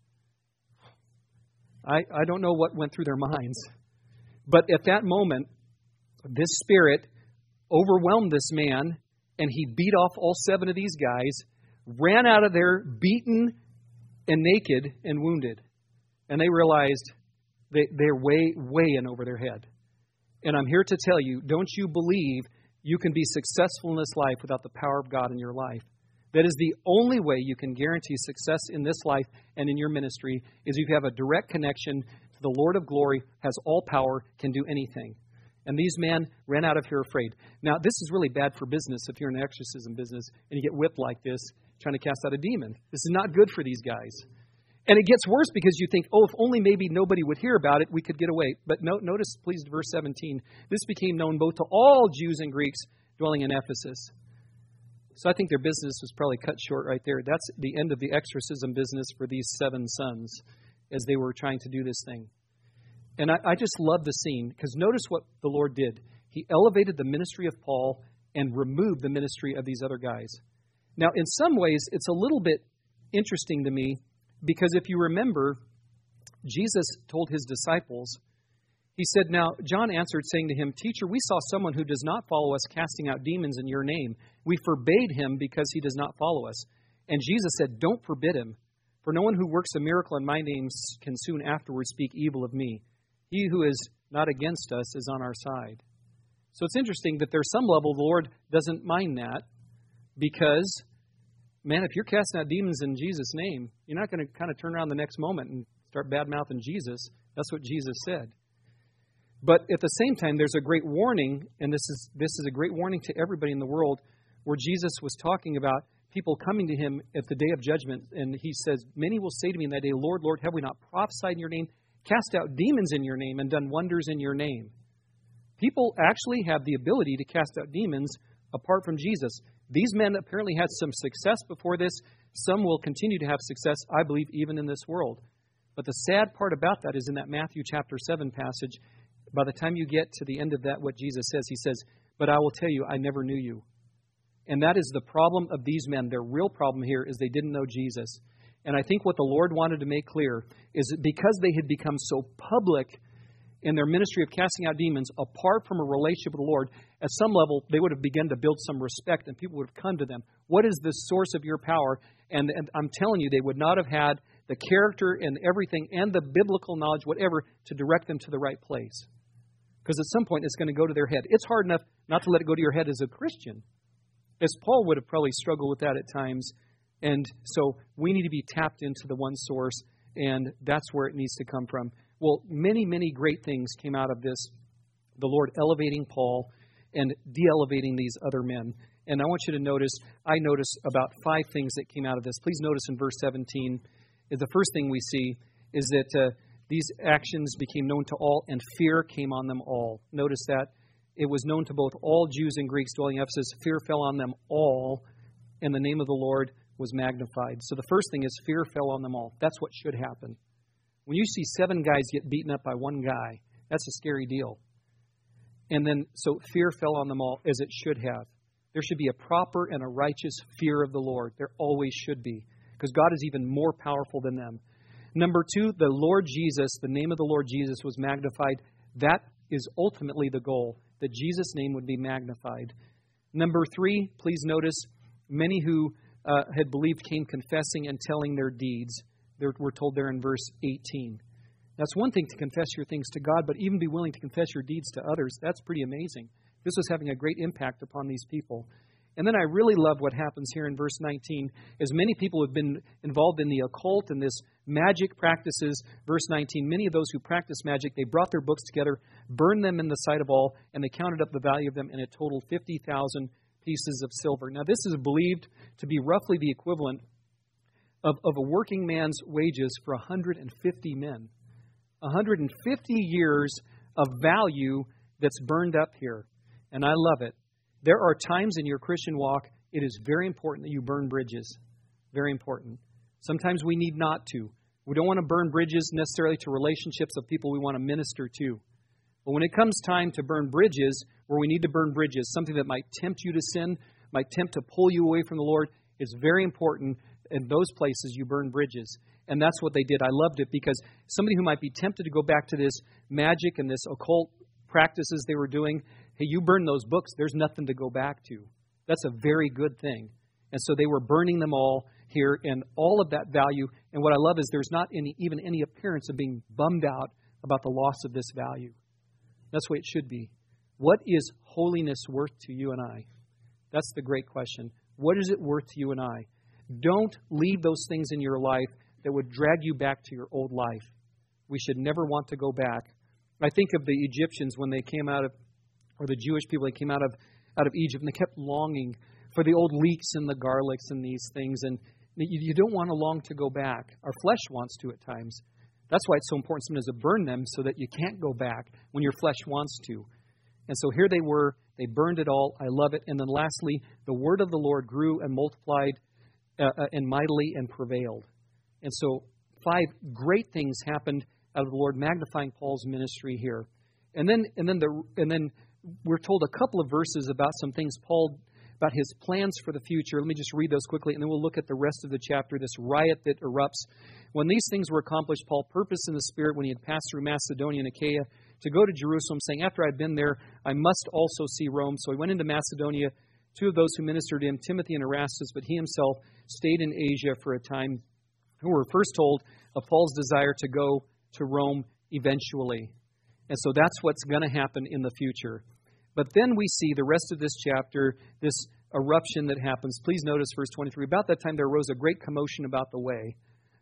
A: I, I don't know what went through their minds. But at that moment, this spirit overwhelmed this man, and he beat off all seven of these guys, ran out of there beaten and naked and wounded. And they realized they, they're way, way in over their head. And I'm here to tell you, don't you believe you can be successful in this life without the power of God in your life? That is the only way you can guarantee success in this life and in your ministry, is if you have a direct connection to the Lord of glory, has all power, can do anything. And these men ran out of here afraid. Now, this is really bad for business if you're in the exorcism business and you get whipped like this trying to cast out a demon. This is not good for these guys. And it gets worse because you think, oh, if only maybe nobody would hear about it, we could get away. But no, notice, please, verse seventeen. This became known both to all Jews and Greeks dwelling in Ephesus. So I think their business was probably cut short right there. That's the end of the exorcism business for these seven sons as they were trying to do this thing. And I, I just love the scene, because notice what the Lord did. He elevated the ministry of Paul and removed the ministry of these other guys. Now, in some ways, it's a little bit interesting to me, because if you remember, Jesus told His disciples, He said, now, John answered, saying to him, Teacher, we saw someone who does not follow us casting out demons in your name. We forbade him because he does not follow us. And Jesus said, don't forbid him. For no one who works a miracle in my name can soon afterwards speak evil of me. He who is not against us is on our side. So it's interesting that there's some level the Lord doesn't mind that, because, man, if you're casting out demons in Jesus' name, you're not going to kind of turn around the next moment and start bad-mouthing Jesus. That's what Jesus said. But at the same time, there's a great warning, and this is this is a great warning to everybody in the world, where Jesus was talking about people coming to him at the day of judgment. And he says, many will say to me in that day, Lord, Lord, have we not prophesied in your name, cast out demons in your name, and done wonders in your name? People actually have the ability to cast out demons apart from Jesus. These men apparently had some success before this. Some will continue to have success, I believe, even in this world. But the sad part about that is in that Matthew chapter seven passage, by the time you get to the end of that, what Jesus says, he says, but I will tell you, I never knew you. And that is the problem of these men. Their real problem here is they didn't know Jesus. And I think what the Lord wanted to make clear is that because they had become so public in their ministry of casting out demons, apart from a relationship with the Lord, at some level, they would have begun to build some respect and people would have come to them. What is the source of your power? And, and I'm telling you, they would not have had the character and everything and the biblical knowledge, whatever, to direct them to the right place. Because at some point, it's going to go to their head. It's hard enough not to let it go to your head as a Christian. As Paul would have probably struggled with that at times. And so we need to be tapped into the one source, and that's where it needs to come from. Well, many, many great things came out of this. The Lord elevating Paul and de-elevating these other men. And I want you to notice, I notice about five things that came out of this. Please notice in verse seventeen, is the first thing we see is that uh, these actions became known to all, and fear came on them all. Notice that. It was known to both all Jews and Greeks dwelling in Ephesus. Fear fell on them all, and the name of the Lord was magnified. So the first thing is fear fell on them all. That's what should happen. When you see seven guys get beaten up by one guy, that's a scary deal. And then, so fear fell on them all, as it should have. There should be a proper and a righteous fear of the Lord. There always should be, because God is even more powerful than them. Number two, the Lord Jesus, the name of the Lord Jesus was magnified. That is ultimately the goal, that Jesus' name would be magnified. Number three, please notice, many who uh, had believed came confessing and telling their deeds. They're, we're told there in verse eighteen. That's one thing to confess your things to God, but even be willing to confess your deeds to others, that's pretty amazing. This was having a great impact upon these people. And then I really love what happens here in verse nineteen, as many people have been involved in the occult and this magic practices. Verse nineteen, many of those who practice magic, they brought their books together, burned them in the sight of all, and they counted up the value of them, and it totaled fifty thousand pieces of silver. Now, this is believed to be roughly the equivalent of, of a working man's wages for one hundred fifty men. one hundred fifty years of value that's burned up here. And I love it. There are times in your Christian walk, it is very important that you burn bridges. Very important. Sometimes we need not to. We don't want to burn bridges necessarily to relationships of people we want to minister to. But when it comes time to burn bridges, where we need to burn bridges, something that might tempt you to sin, might tempt to pull you away from the Lord, it's very important in those places you burn bridges. And that's what they did. I loved it because somebody who might be tempted to go back to this magic and this occult practices they were doing, hey, you burn those books, there's nothing to go back to. That's a very good thing. And so they were burning them all here, and all of that value. And what I love is there's not any even any appearance of being bummed out about the loss of this value. That's the way it should be. What is holiness worth to you and I? That's the great question. What is it worth to you and I? Don't leave those things in your life that would drag you back to your old life. We should never want to go back. I think of the Egyptians when they came out of, or the Jewish people, they came out of out of Egypt, and they kept longing for the old leeks and the garlics and these things. And you, you don't want to long to go back. Our flesh wants to at times. That's why it's so important sometimes to burn them so that you can't go back when your flesh wants to. And so here they were. They burned it all. I love it. And then lastly, the word of the Lord grew and multiplied uh, uh, and mightily and prevailed. And so five great things happened out of the Lord, magnifying Paul's ministry here. And then and then the and then we're told a couple of verses about some things Paul, about his plans for the future. Let me just read those quickly, and then we'll look at the rest of the chapter, this riot that erupts. When these things were accomplished, Paul purposed in the Spirit, when he had passed through Macedonia and Achaia, to go to Jerusalem, saying, after I've been there, I must also see Rome. So he went into Macedonia. Two of those who ministered to him, Timothy and Erastus, but he himself stayed in Asia for a time, who were first told of Paul's desire to go to Rome eventually. And so that's what's going to happen in the future. But then we see the rest of this chapter, this eruption that happens. Please notice verse twenty-three. About that time there arose a great commotion about the way.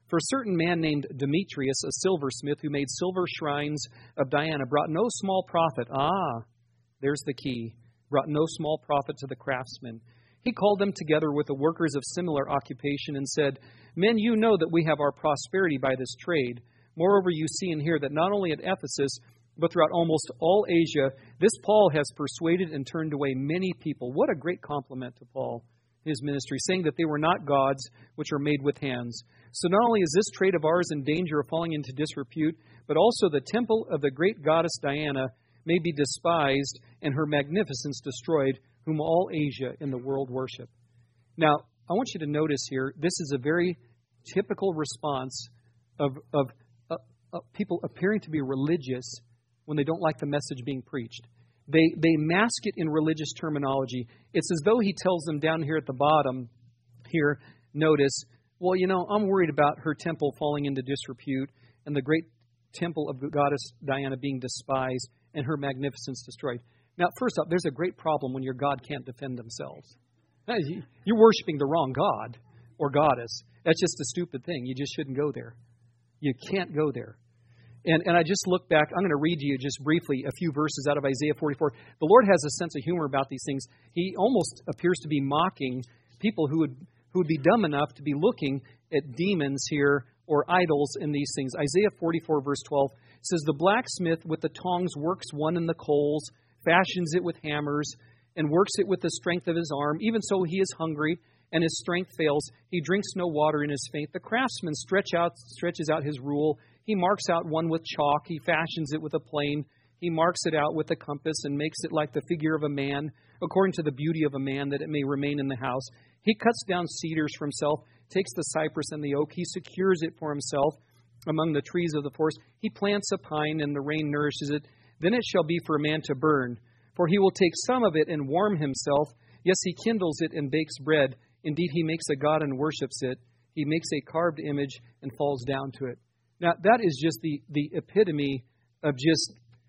A: For a certain man named Demetrius, a silversmith, who made silver shrines of Diana, brought no small profit. Ah, there's the key. Brought no small profit to the craftsmen. He called them together with the workers of similar occupation and said, Men, you know that we have our prosperity by this trade. Moreover, you see and hear that not only at Ephesus, but throughout almost all Asia, this Paul has persuaded and turned away many people. What a great compliment to Paul, his ministry, saying that they were not gods which are made with hands. So not only is this trade of ours in danger of falling into disrepute, but also the temple of the great goddess Diana may be despised and her magnificence destroyed, whom all Asia in the world worship. Now, I want you to notice here, this is a very typical response of, of, uh, of people appearing to be religious when they don't like the message being preached. They they mask it in religious terminology. It's as though he tells them down here at the bottom, here, notice, well, you know, I'm worried about her temple falling into disrepute and the great temple of the goddess Diana being despised and her magnificence destroyed. Now, first off, there's a great problem when your God can't defend themselves. You're worshiping the wrong God or goddess. That's just a stupid thing. You just shouldn't go there. You can't go there. And, and I just look back. I'm going to read to you just briefly a few verses out of Isaiah forty-four. The Lord has a sense of humor about these things. He almost appears to be mocking people who would who would be dumb enough to be looking at demons here or idols in these things. Isaiah forty-four, verse twelve says, The blacksmith with the tongs works one in the coals, fashions it with hammers, and works it with the strength of his arm. Even so he is hungry, and his strength fails. He drinks no water in his faint. The craftsman stretch out, stretches out his rule. He marks out one with chalk. He fashions it with a plane. He marks it out with a compass and makes it like the figure of a man, according to the beauty of a man, that it may remain in the house. He cuts down cedars for himself, takes the cypress and the oak. He secures it for himself among the trees of the forest. He plants a pine, and the rain nourishes it. Then it shall be for a man to burn. For he will take some of it and warm himself. Yes, he kindles it and bakes bread. Indeed, he makes a god and worships it. He makes a carved image and falls down to it. Now, that is just the, the epitome of just,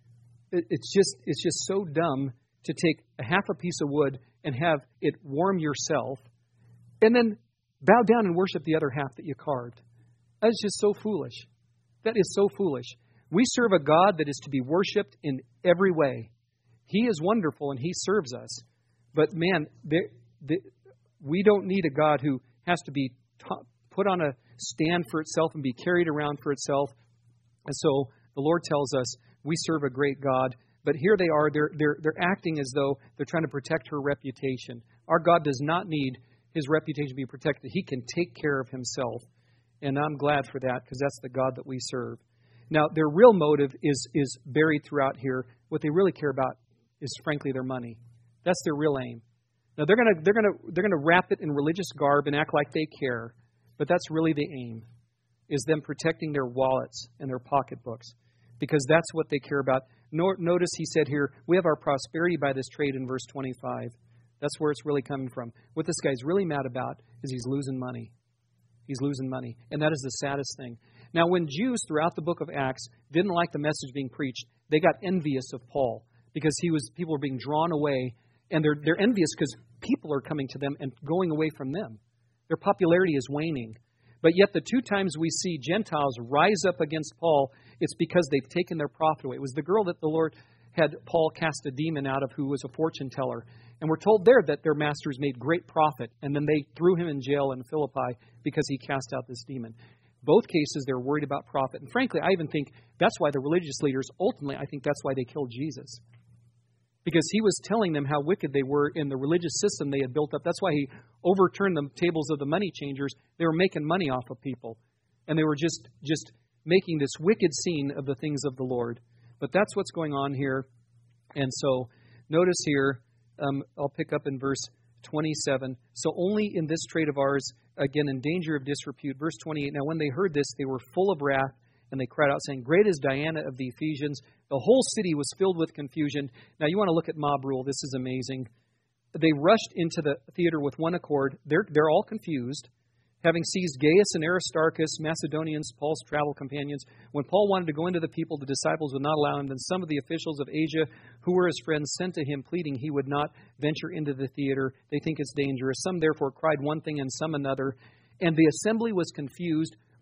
A: it's just it's just so dumb to take a half a piece of wood and have it warm yourself and then bow down and worship the other half that you carved. That is just so foolish. That is so foolish. We serve a God that is to be worshipped in every way. He is wonderful and He serves us. But man, they, they, we don't need a God who has to be ta- put on a stand for itself and be carried around for itself. And so the Lord tells us we serve a great God. But here they are, they're, they're, they're acting as though they're trying to protect her reputation. Our God does not need His reputation to be protected. He can take care of Himself. And I'm glad for that, because that's the God that we serve. Now, their real motive is, is buried throughout here. What they really care about is, frankly, their money. That's their real aim. Now, they're going to they're going to they're going to wrap it in religious garb and act like they care. But that's really the aim, is them protecting their wallets and their pocketbooks, because that's what they care about. Notice he said here, we have our prosperity by this trade in verse twenty-five. That's where it's really coming from. What this guy's really mad about is he's losing money. He's losing money. And that is the saddest thing. Now, when Jews throughout the book of Acts didn't like the message being preached, they got envious of Paul, because he was people were being drawn away, and they're they're envious because people are coming to them and going away from them. Their popularity is waning. But yet the two times we see Gentiles rise up against Paul, it's because they've taken their profit away. It was the girl that the Lord had Paul cast a demon out of, who was a fortune teller. And we're told there that their masters made great profit, and then they threw him in jail in Philippi because he cast out this demon. Both cases, they're worried about profit. And frankly, I even think that's why the religious leaders, ultimately, I think that's why they killed Jesus. Because he was telling them how wicked they were in the religious system they had built up. That's why he overturned the tables of the money changers. They were making money off of people. And they were just, just making this wicked scene of the things of the Lord. But that's what's going on here. And so, notice here, um, I'll pick up in verse twenty-seven. So only in this trade of ours, again, in danger of disrepute. Verse twenty-eight, now when they heard this, they were full of wrath, and they cried out, saying, Great is Diana of the Ephesians. The whole city was filled with confusion. Now, you want to look at mob rule. This is amazing. They rushed into the theater with one accord. They're, they're all confused. Having seized Gaius and Aristarchus, Macedonians, Paul's travel companions, when Paul wanted to go into the people, the disciples would not allow him. Then some of the officials of Asia, who were his friends, sent to him, pleading he would not venture into the theater. They think it's dangerous. Some therefore cried one thing and some another. And the assembly was confused,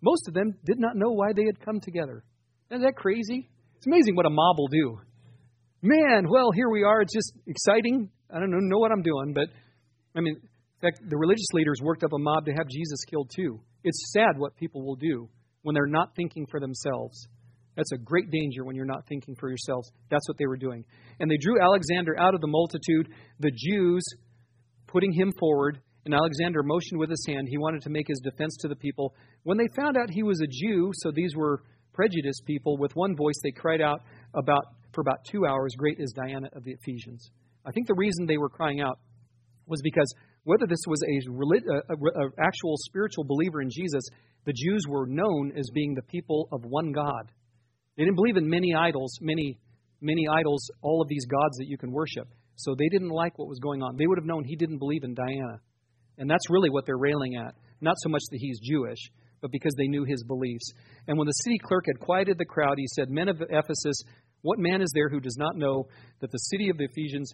A: Most of them did not know why they had come together. Isn't that crazy? It's amazing what a mob will do. Man, well, here we are. It's just exciting. I don't know, know what I'm doing, but I mean, in fact, the religious leaders worked up a mob to have Jesus killed too. It's sad what people will do when they're not thinking for themselves. That's a great danger when you're not thinking for yourselves. That's what they were doing. And they drew Alexander out of the multitude, the Jews putting him forward, and Alexander motioned with his hand. He wanted to make his defense to the people. When they found out he was a Jew, so these were prejudiced people, with one voice they cried out about for about two hours, "Great is Diana of the Ephesians." I think the reason they were crying out was because whether this was a, a, a, a actual spiritual believer in Jesus, the Jews were known as being the people of one God. They didn't believe in many idols, many, many idols, all of these gods that you can worship. So they didn't like what was going on. They would have known he didn't believe in Diana. And that's really what they're railing at. Not so much that he's Jewish, but because they knew his beliefs. And when the city clerk had quieted the crowd, he said, "Men of Ephesus, what man is there who does not know that the city of the Ephesians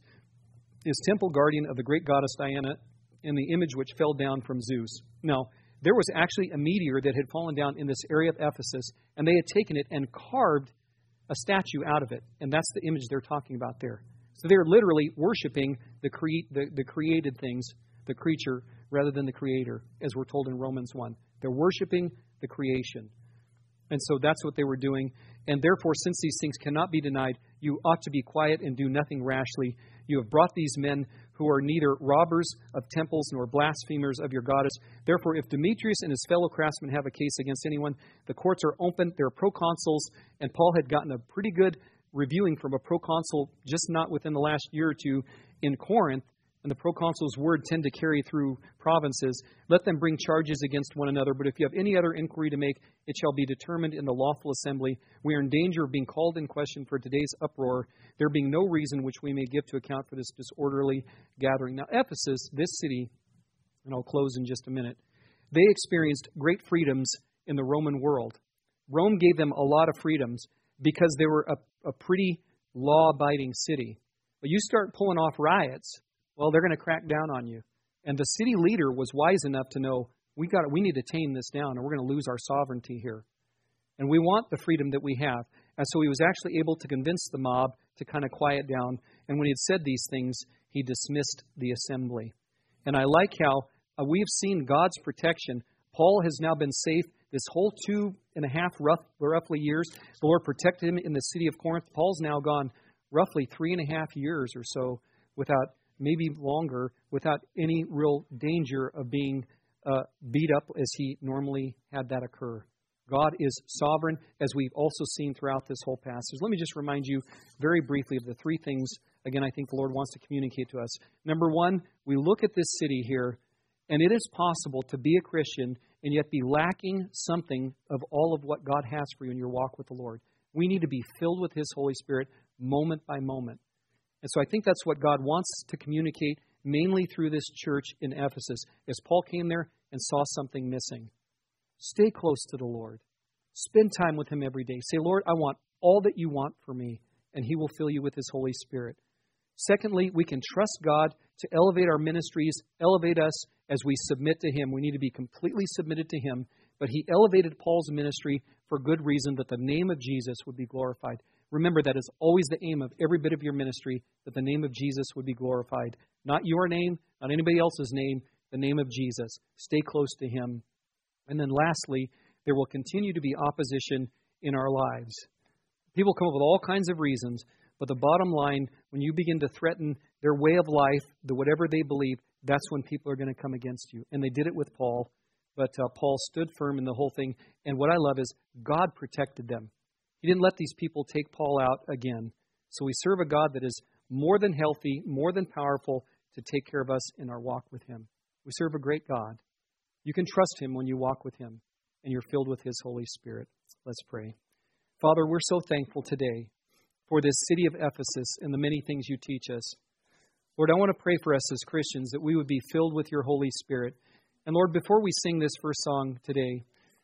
A: is temple guardian of the great goddess Diana and the image which fell down from Zeus?" Now, there was actually a meteor that had fallen down in this area of Ephesus, and they had taken it and carved a statue out of it. And that's the image they're talking about there. So they're literally worshiping the, cre- the, the created things, the creature, rather than the creator, as we're told in Romans one. They're worshiping the creation. And so that's what they were doing. And therefore, since these things cannot be denied, you ought to be quiet and do nothing rashly. You have brought these men who are neither robbers of temples nor blasphemers of your goddess. Therefore, if Demetrius and his fellow craftsmen have a case against anyone, the courts are open. There are proconsuls, and Paul had gotten a pretty good reviewing from a proconsul just not within the last year or two in Corinth. And the proconsul's word tend to carry through provinces. Let them bring charges against one another. But if you have any other inquiry to make, it shall be determined in the lawful assembly. We are in danger of being called in question for today's uproar, there being no reason which we may give to account for this disorderly gathering. Now, Ephesus, this city, and I'll close in just a minute, they experienced great freedoms in the Roman world. Rome gave them a lot of freedoms because they were a, a pretty law-abiding city. But you start pulling off riots, well, they're going to crack down on you. And the city leader was wise enough to know, we got we need to tame this down, or we're going to lose our sovereignty here. And we want the freedom that we have. And so he was actually able to convince the mob to kind of quiet down. And when he had said these things, he dismissed the assembly. And I like how uh, we have seen God's protection. Paul has now been safe this whole two and a half rough, roughly years. The Lord protected him in the city of Corinth. Paul's now gone roughly three and a half years or so without, maybe longer, without any real danger of being uh, beat up as he normally had that occur. God is sovereign, as we've also seen throughout this whole passage. Let me just remind you very briefly of the three things, again, I think the Lord wants to communicate to us. Number one, we look at this city here, and it is possible to be a Christian and yet be lacking something of all of what God has for you in your walk with the Lord. We need to be filled with His Holy Spirit moment by moment. And so I think that's what God wants to communicate mainly through this church in Ephesus. As Paul came there and saw something missing. Stay close to the Lord. Spend time with Him every day. Say, Lord, I want all that you want for me, and He will fill you with His Holy Spirit. Secondly, we can trust God to elevate our ministries, elevate us as we submit to Him. We need to be completely submitted to Him. But He elevated Paul's ministry for good reason, that the name of Jesus would be glorified. Remember, that is always the aim of every bit of your ministry, that the name of Jesus would be glorified. Not your name, not anybody else's name, the name of Jesus. Stay close to Him. And then lastly, there will continue to be opposition in our lives. People come up with all kinds of reasons, but the bottom line, when you begin to threaten their way of life, the whatever they believe, that's when people are going to come against you. And they did it with Paul, but uh, Paul stood firm in the whole thing. And what I love is God protected them. He didn't let these people take Paul out again. So we serve a God that is more than healthy, more than powerful to take care of us in our walk with Him. We serve a great God. You can trust Him when you walk with Him and you're filled with His Holy Spirit. Let's pray. Father, we're so thankful today for this city of Ephesus and the many things you teach us. Lord, I want to pray for us as Christians that we would be filled with your Holy Spirit. And Lord, before we sing this first song today,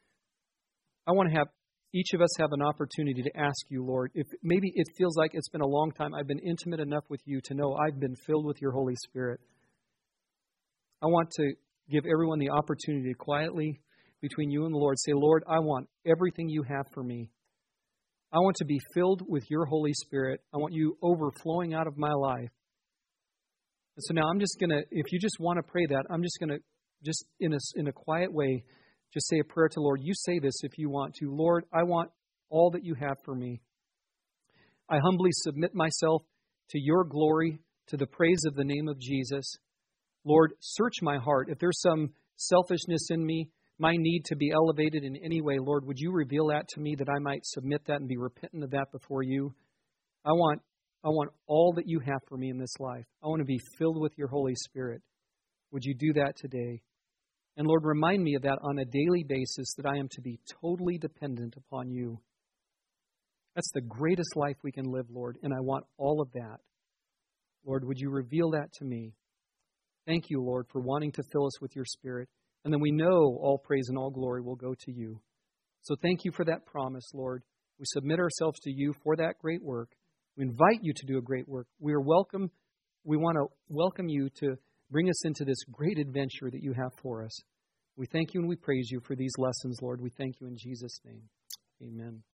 A: I want to have each of us have an opportunity to ask you, Lord, if maybe it feels like it's been a long time, I've been intimate enough with you to know I've been filled with your Holy Spirit. I want to give everyone the opportunity to quietly between you and the Lord. Say, Lord, I want everything you have for me. I want to be filled with your Holy Spirit. I want you overflowing out of my life. And so now I'm just going to, if you just want to pray that, I'm just going to, just in a, in a quiet way, just say a prayer to the Lord. You say this if you want to. Lord, I want all that you have for me. I humbly submit myself to your glory, to the praise of the name of Jesus. Lord, search my heart. If there's some selfishness in me, my need to be elevated in any way, Lord, would you reveal that to me that I might submit that and be repentant of that before you? I want, I want all that you have for me in this life. I want to be filled with your Holy Spirit. Would you do that today? And Lord, remind me of that on a daily basis, that I am to be totally dependent upon you. That's the greatest life we can live, Lord, and I want all of that. Lord, would you reveal that to me? Thank you, Lord, for wanting to fill us with your Spirit. And then we know all praise and all glory will go to you. So thank you for that promise, Lord. We submit ourselves to you for that great work. We invite you to do a great work. We are welcome. We want to welcome you to bring us into this great adventure that you have for us. We thank you and we praise you for these lessons, Lord. We thank you in Jesus' name. Amen.